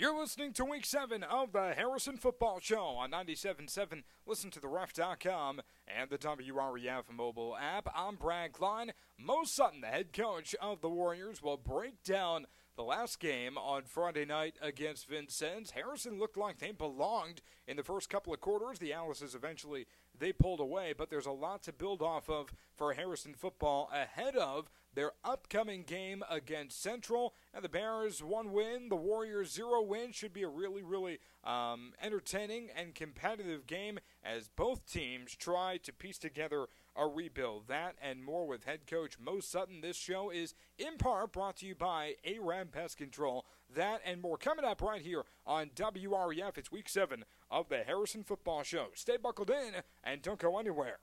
You're listening to Week 7 of the Harrison Football Show on 97.7. Listen to theref.com and the WREF mobile app. I'm Brad Klein. Mo Sutton, the head coach of the Warriors, will break down the last game on Friday night against Vincennes. Harrison looked like they belonged in the first couple of quarters. The Alices eventually, they pulled away, but there's a lot to build off of for Harrison football ahead of their upcoming game against Central. And the Bears 1 win, the Warriors 0 win. Should be a really entertaining and competitive game as both teams try to piece together a rebuild. That and more with head coach Mo Sutton. This show is in part brought to you by ARAM Pest Control. That and more coming up right here on WREF. It's Week 7 of the Harrison Football Show. Stay buckled in and don't go anywhere.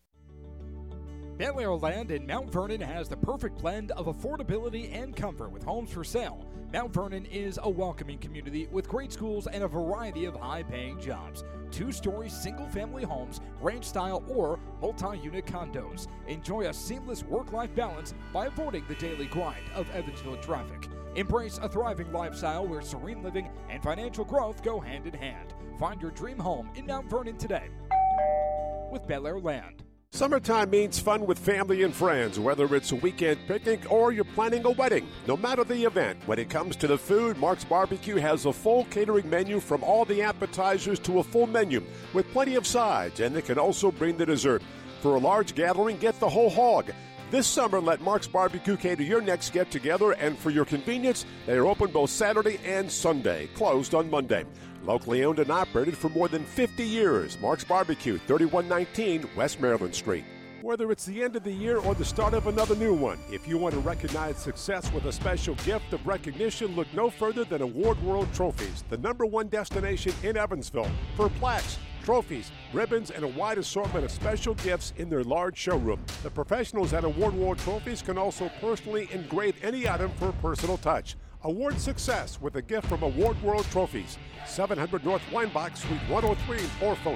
Bel Air Land in Mount Vernon has the perfect blend of affordability and comfort with homes for sale. Mount Vernon is a welcoming community with great schools and a variety of high-paying jobs. 2-story single-family homes, ranch-style or multi-unit condos. Enjoy a seamless work-life balance by avoiding the daily grind of Evansville traffic. Embrace a thriving lifestyle where serene living and financial growth go hand in hand. Find your dream home in Mount Vernon today with Bel Air Land. Summertime means fun with family and friends, whether it's a weekend picnic or you're planning a wedding. No matter the event, when it comes to the food, Mark's Barbecue has a full catering menu from all the appetizers to a full menu with plenty of sides, and they can also bring the dessert. For a large gathering, get the whole hog. This summer, let Mark's Barbecue cater your next get-together, and for your convenience, they are open both Saturday and Sunday, closed on Monday. Locally owned and operated for more than 50 years. Mark's Barbecue, 3119 West Maryland Street. Whether it's the end of the year or the start of another new one, if you want to recognize success with a special gift of recognition, look no further than Award World Trophies, the #1 destination in Evansville for plaques, trophies, ribbons, and a wide assortment of special gifts in their large showroom. The professionals at Award World Trophies can also personally engrave any item for a personal touch. Award success with a gift from Award World Trophies. 700 North Weinbach, Suite 103, or phone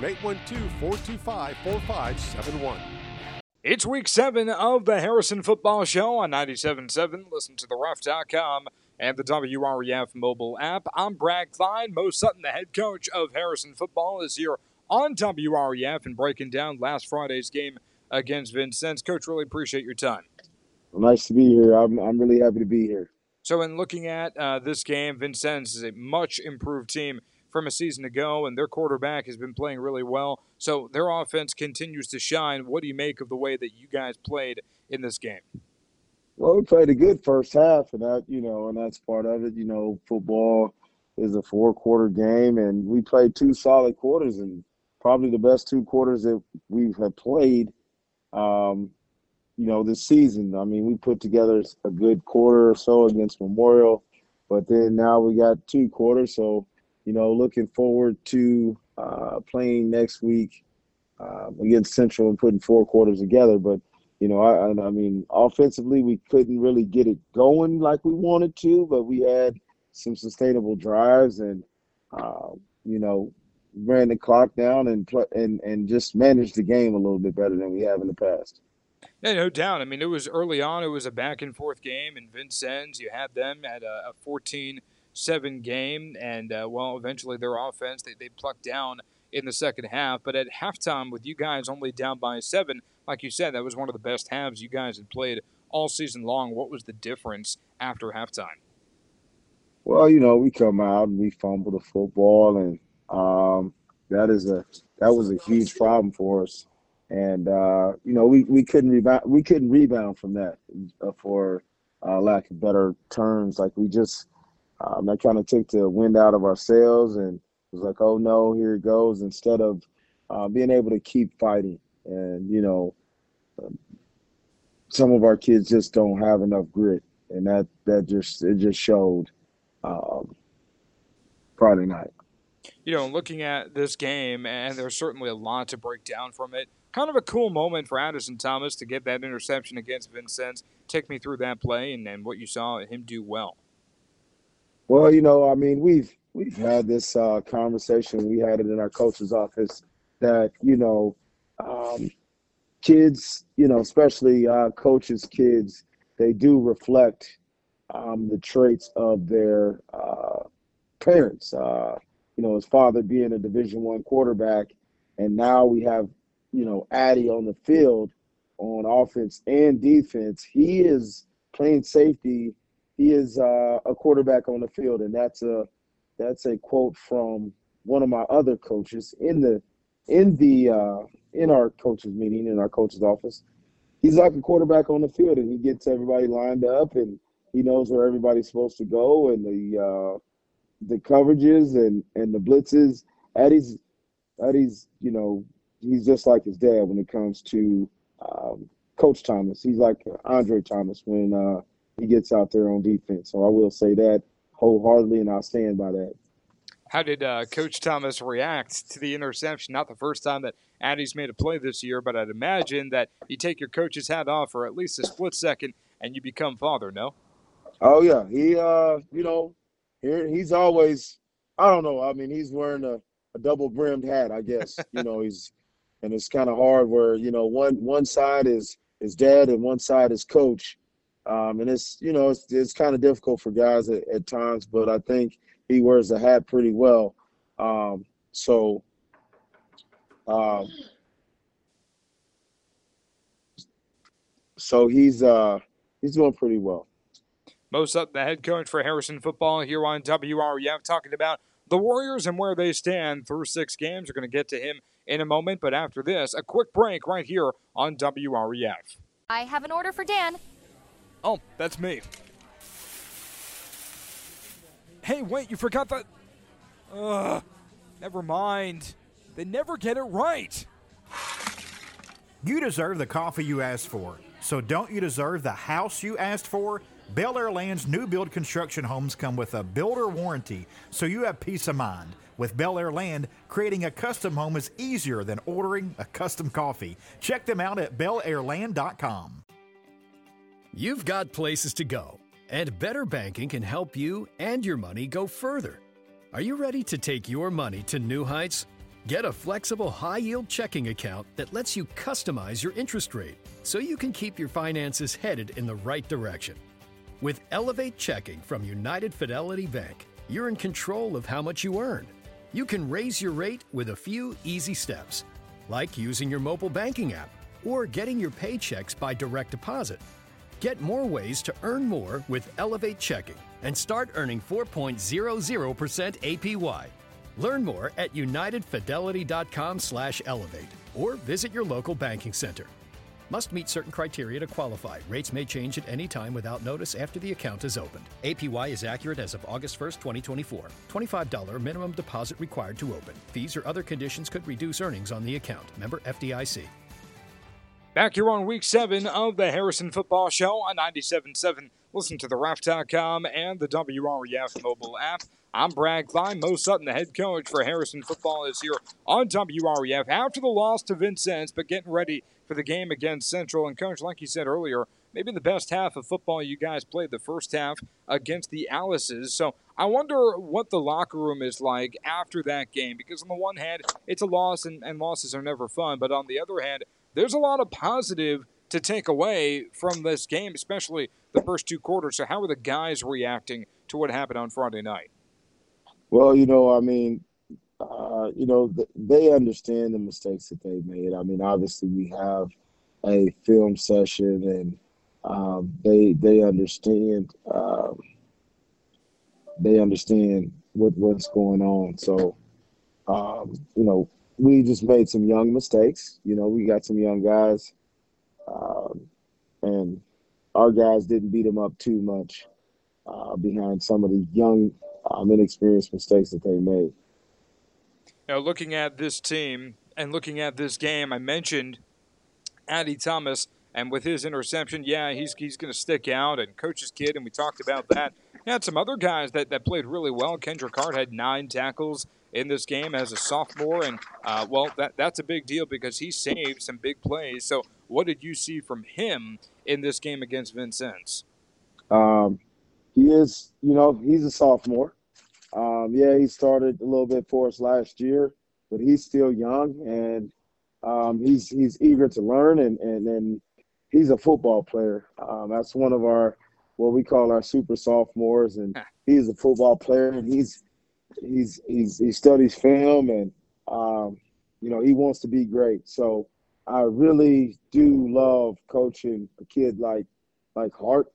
812-425-4571. It's Week 7 of the Harrison Football Show on 97.7. Listen to theref.com and the WREF mobile app. I'm Brad Klein. Mo Sutton, the head coach of Harrison Football, is here on WREF and breaking down last Friday's game against Vincennes. Coach, really appreciate your time. Well, nice to be here. I'm really happy to be here. So in looking at this game, Vincennes is a much improved team from a season ago, and their quarterback has been playing really well. So their offense continues to shine. What do you make of the way that you guys played in this game? Well, we played a good first half, and that's part of it. Football is a 4-quarter game, and we played 2 solid quarters, and probably the best 2 quarters that we have played this season. I mean, we put together a good quarter or so against Memorial, but then now we got 2 quarters. So, looking forward to playing next week against Central and putting 4 quarters together. But, I mean, offensively, we couldn't really get it going like we wanted to, but we had some sustainable drives and, ran the clock down and just managed the game a little bit better than we have in the past. Yeah, no doubt. I mean, it was early on. It was a back-and-forth game in Vincennes. You had them at a 14-7 game, and, eventually their offense, they plucked down in the second half. But at halftime, with you guys only down by 7, like you said, that was one of the best halves you guys had played all season long. What was the difference after halftime? Well, we come out and we fumble the football, and that was a huge problem for us. And we couldn't rebound. We couldn't rebound from that, for lack of better terms. Like we just that kind of took the wind out of our sails, and was like, oh no, here it goes. Instead of being able to keep fighting, and some of our kids just don't have enough grit, and that just showed Friday night. Looking at this game, and there's certainly a lot to break down from it. Kind of a cool moment for Addison Thomas to get that interception against Vincennes. Take me through that play and what you saw him do well. Well, I mean, we've had this conversation. We had it in our coach's office that, kids, especially coaches' kids, they do reflect the traits of their parents. His father being a Division I quarterback, and now we have, Addy on the field on offense and defense. He is playing safety. He is a quarterback on the field, and that's a quote from one of my other coaches in our coaches meeting in our coach's office. He's like a quarterback on the field, and he gets everybody lined up, and he knows where everybody's supposed to go, and the coverages and the blitzes. Eddie's he's just like his dad when it comes to Coach Thomas. He's like Andre Thomas when he gets out there on defense. So I will say that wholeheartedly, and I'll stand by that. How did Coach Thomas react to the interception? Not the first time that Addy's made a play this year, but I'd imagine that you take your coach's hat off for at least a split second and you become father, no? Oh, yeah. He's always, I don't know. I mean, he's wearing a double-brimmed hat, I guess. And it's kind of hard where, one side is dad and one side is coach. And it's kind of difficult for guys at times, but I think he wears the hat pretty well. So he's doing pretty well. Mo Sutton, the head coach for Harrison football here on WREF, talking about the Warriors and where they stand through 6 games. We're going to get to him in a moment, but after this, a quick break right here on WREF. I have an order for Dan. Oh, that's me. Hey, wait, you forgot that. Never mind. They never get it right. You deserve the coffee you asked for. So don't you deserve the house you asked for? Bel Air Land's new build construction homes come with a builder warranty, so you have peace of mind. With Bel Air Land, creating a custom home is easier than ordering a custom coffee. Check them out at belairland.com. You've got places to go, and Better Banking can help you and your money go further. Are you ready to take your money to new heights? Get a flexible high-yield checking account that lets you customize your interest rate so you can keep your finances headed in the right direction. With Elevate Checking from United Fidelity Bank, you're in control of how much you earn. You can raise your rate with a few easy steps, like using your mobile banking app or getting your paychecks by direct deposit. Get more ways to earn more with Elevate Checking and start earning 4.00% APY. Learn more at unitedfidelity.com/elevate or visit your local banking center. Must meet certain criteria to qualify. Rates may change at any time without notice after the account is opened. APY is accurate as of August 1st, 2024. $25 minimum deposit required to open. Fees or other conditions could reduce earnings on the account. Member FDIC. Back here on Week 7 of the Harrison Football Show on 97.7. Listen to the Ref.com and the WREF mobile app. I'm Brad Klein. Mo Sutton, the head coach for Harrison Football, is here on WREF after the loss to Vincennes, but getting ready for the game against Central. And, Coach, like you said earlier, maybe the best half of football you guys played the first half against the Alice's. So I wonder what the locker room is like after that game, because on the one hand, it's a loss, and losses are never fun. But on the other hand, there's a lot of positive to take away from this game, especially the first 2 quarters. So how are the guys reacting to what happened on Friday night? Well, they understand the mistakes that they made. I mean, obviously we have a film session, and they understand. They understand what's going on. So, we just made some young mistakes. We got some young guys, and our guys didn't beat them up too much behind some of the young, inexperienced mistakes that they made. Now, looking at this team and looking at this game, I mentioned Addy Thomas, and with his interception, he's going to stick out, and Coach's kid, and we talked about that. You had some other guys that played really well. Kendrick Hart had 9 tackles in this game as a sophomore, and, that's a big deal because he saved some big plays. So what did you see from him in this game against Vincennes? He is, he's a sophomore. He started a little bit for us last year, but he's still young, and he's eager to learn, and he's a football player. That's one of our what we call our super sophomores, and he's a football player, and he's he studies film, and he wants to be great. So I really do love coaching a kid like Hart.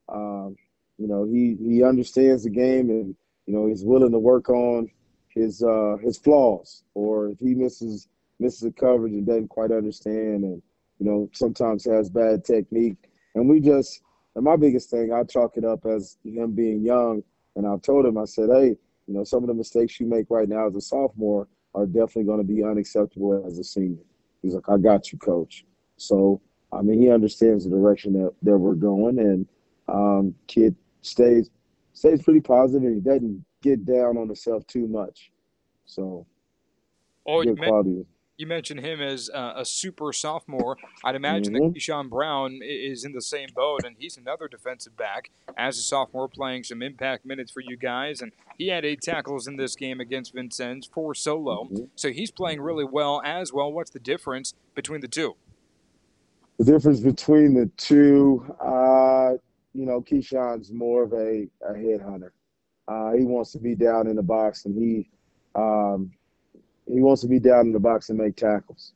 He understands the game, and he's willing to work on his flaws, or if he misses a coverage and doesn't quite understand, and sometimes has bad technique. And my biggest thing, I chalk it up as him being young. And I've told him, I said, hey, some of the mistakes you make right now as a sophomore are definitely going to be unacceptable as a senior. He's like, I got you, coach. So, he understands the direction that we're going, and kid stays pretty positive, and he doesn't get down on himself too much. So, good quality. You mentioned him as a super sophomore. I'd imagine that Keyshawn Brown is in the same boat, and he's another defensive back as a sophomore playing some impact minutes for you guys. And he had 8 tackles in this game against Vincennes, 4 solo. So he's playing really well as well. What's the difference between the two? The difference between the two, Keyshawn's more of a headhunter. He wants to be down in the box, and he wants to be down in the box and make tackles.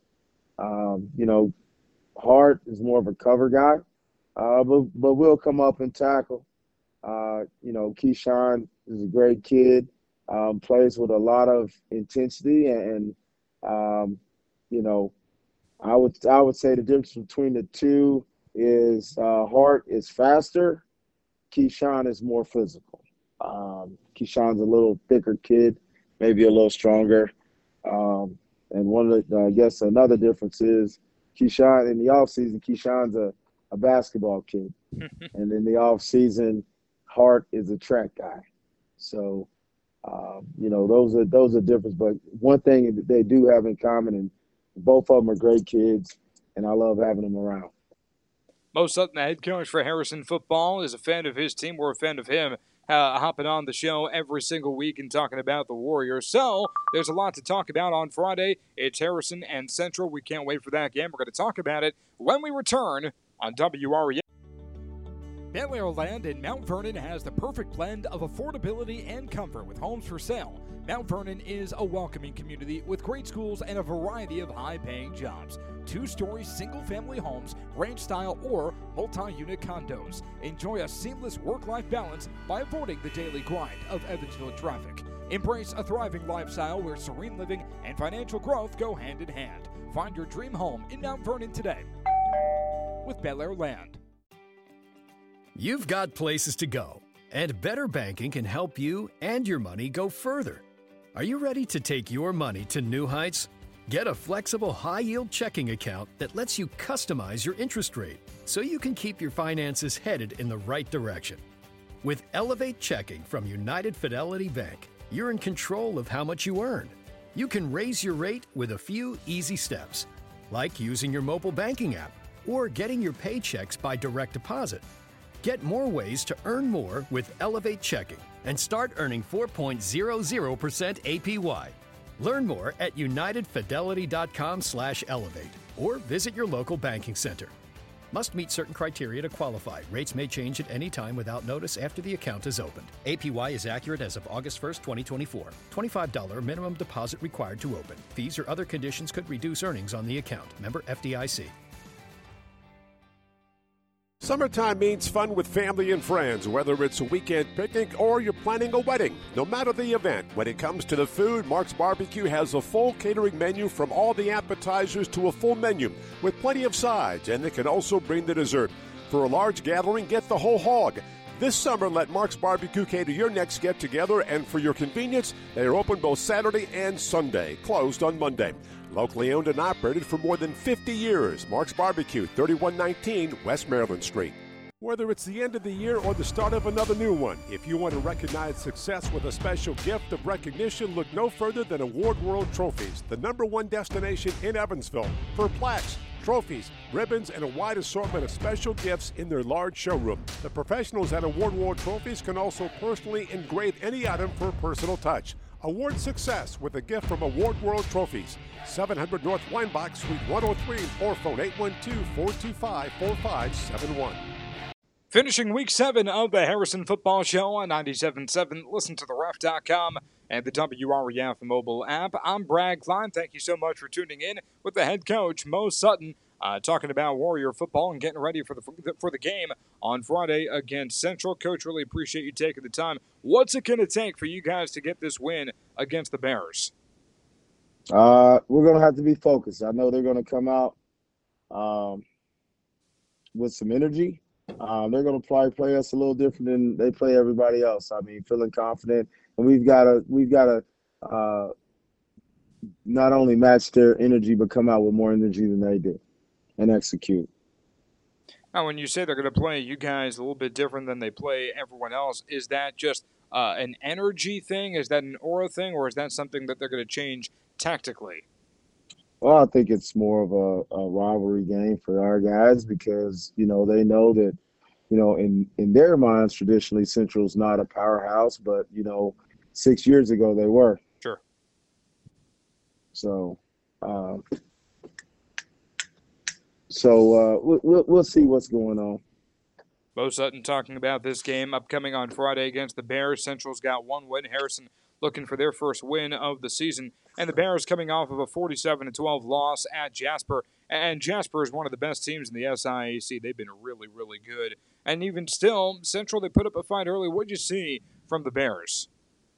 Hart is more of a cover guy, but will come up and tackle. Keyshawn is a great kid, plays with a lot of intensity, and I would say the difference between the two is Hart is faster, Keyshawn is more physical. Keyshawn's a little thicker kid, maybe a little stronger. And one of the, I guess another difference is Keyshawn in the offseason, Keyshawn's a basketball kid. And in the offseason, Hart is a track guy. So, those are different. But one thing that they do have in common, and both of them are great kids, and I love having them around. Mo Sutton, the head coach for Harrison football, is a fan of his team. We're a fan of him. Hopping on the show every single week and talking about the Warriors. So there's a lot to talk about on Friday. It's Harrison and Central. We can't wait for that game. We're going to talk about it when we return on WREF. Bel Air Land in Mount Vernon has the perfect blend of affordability and comfort with homes for sale. Mount Vernon is a welcoming community with great schools and a variety of high-paying jobs. 2-story single-family homes, ranch-style or multi-unit condos. Enjoy a seamless work-life balance by avoiding the daily grind of Evansville traffic. Embrace a thriving lifestyle where serene living and financial growth go hand in hand. Find your dream home in Mount Vernon today with Bel Air Land. You've got places to go, and Better Banking can help you and your money go further. Are you ready to take your money to new heights? Get a flexible, high-yield checking account that lets you customize your interest rate so you can keep your finances headed in the right direction. With Elevate Checking from United Fidelity Bank, you're in control of how much you earn. You can raise your rate with a few easy steps, like using your mobile banking app or getting your paychecks by direct deposit. Get more ways to earn more with Elevate Checking and start earning 4.00% APY. Learn more at unitedfidelity.com/elevate or visit your local banking center. Must meet certain criteria to qualify. Rates may change at any time without notice after the account is opened. APY is accurate as of August 1st, 2024. $25 minimum deposit required to open. Fees or other conditions could reduce earnings on the account. Member FDIC. Summertime means fun with family and friends, whether it's a weekend picnic or you're planning a wedding. No matter the event, when it comes to the food, Mark's Barbecue has a full catering menu from all the appetizers to a full menu with plenty of sides, and they can also bring the dessert. For a large gathering, get the whole hog. This summer, let Mark's Barbecue cater your next get-together, and for your convenience, they are open both Saturday and Sunday, closed on Monday. Locally owned and operated for more than 50 years, Mark's Barbecue, 3119 West Maryland Street. Whether it's the end of the year or the start of another new one, if you want to recognize success with a special gift of recognition, look no further than Award World Trophies, the #1 destination in Evansville for plaques, trophies, ribbons, and a wide assortment of special gifts in their large showroom. The professionals at Award World Trophies can also personally engrave any item for a personal touch. Award success with a gift from Award World Trophies. 700 North Weinbach, Suite 103, or phone 812-425-4571. Finishing week 7 of the Harrison Football Show on 97.7. Listen to theref.com and the WREF mobile app. I'm Brad Klein. Thank you so much for tuning in with the head coach, Mo Sutton, talking about Warrior football and getting ready for the game on Friday against Central. Coach, really appreciate you taking the time. What's it going to take for you guys to get this win against the Bears? We're going to have to be focused. I know they're going to come out with some energy. They're going to probably play us a little different than they play everybody else. I mean, feeling confident, and we've got to not only match their energy, but come out with more energy than they did and execute. Now, when you say they're going to play you guys a little bit different than they play everyone else, is that just an energy thing? Is that an aura thing, or is that something that they're going to change tactically? Well, I think it's more of a rivalry game for our guys because, they know that, in their minds, traditionally, Central's not a powerhouse, but, 6 years ago they were. Sure. So, we'll see what's going on. Mo Sutton talking about this game upcoming on Friday against the Bears. Central's got one win. Harrison looking for their first win of the season. And the Bears coming off of a 47-12 loss at Jasper. And Jasper is one of the best teams in the SIAC. They've been really, really good. And even still, Central, they put up a fight early. What did you see from the Bears?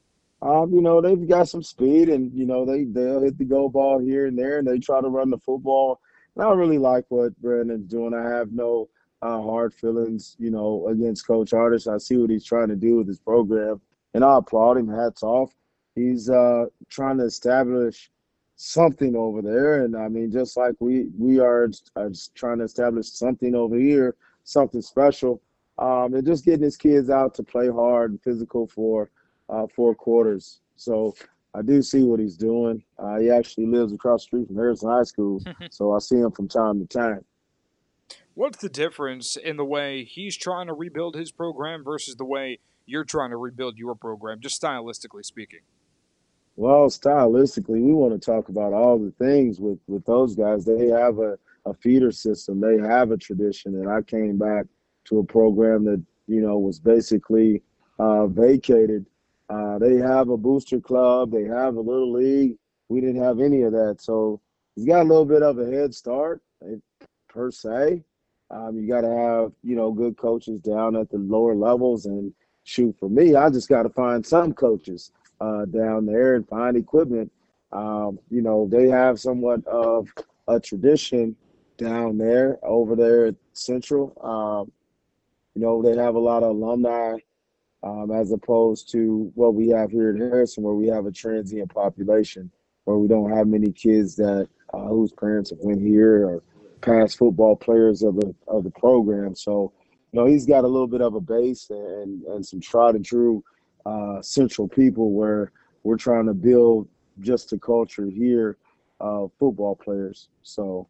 They've got some speed, and, they'll hit the go ball here and there, and they try to run the football. And I really like what Brandon's doing. I have no hard feelings, against Coach Artis. I see what he's trying to do with his program, and I applaud him. Hats off. He's trying to establish something over there, and I mean, just like we are trying to establish something over here, something special, and just getting his kids out to play hard and physical for 4 quarters. So I do see what he's doing. He actually lives across the street from Harrison High School, so I see him from time to time. What's the difference in the way he's trying to rebuild his program versus the way you're trying to rebuild your program, just stylistically speaking? Well, stylistically, we want to talk about all the things with those guys. They have a feeder system. They have a tradition. And I came back to a program that, was basically vacated. They have a booster club. They have a little league. We didn't have any of that. So he's got a little bit of a head start, per se. You got to have, good coaches down at the lower levels. And shoot, for me, I just got to find some coaches down there and find equipment. They have somewhat of a tradition down there, over there at Central. They have a lot of alumni as opposed to what we have here at Harrison, where we have a transient population, where we don't have many kids that whose parents have went here or past football players of the program. So, he's got a little bit of a base and some tried and true Central people where we're trying to build just the culture here of football players. So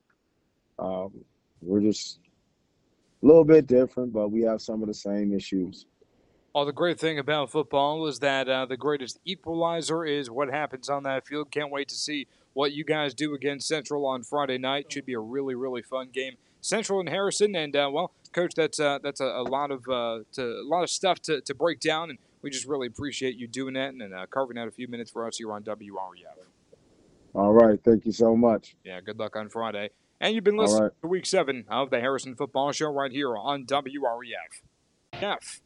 we're just a little bit different, but we have some of the same issues. Well, the great thing about football is that the greatest equalizer is what happens on that field. Can't wait to see what you guys do against Central on Friday night. Should be a really, really fun game. Central and Harrison, and Coach, that's a lot of stuff to break down, and we just really appreciate you doing that and carving out a few minutes for us here on WREF. All right, thank you so much. Yeah, good luck on Friday. And you've been listening to Week 7 of the Harrison Football Show right here on WREF.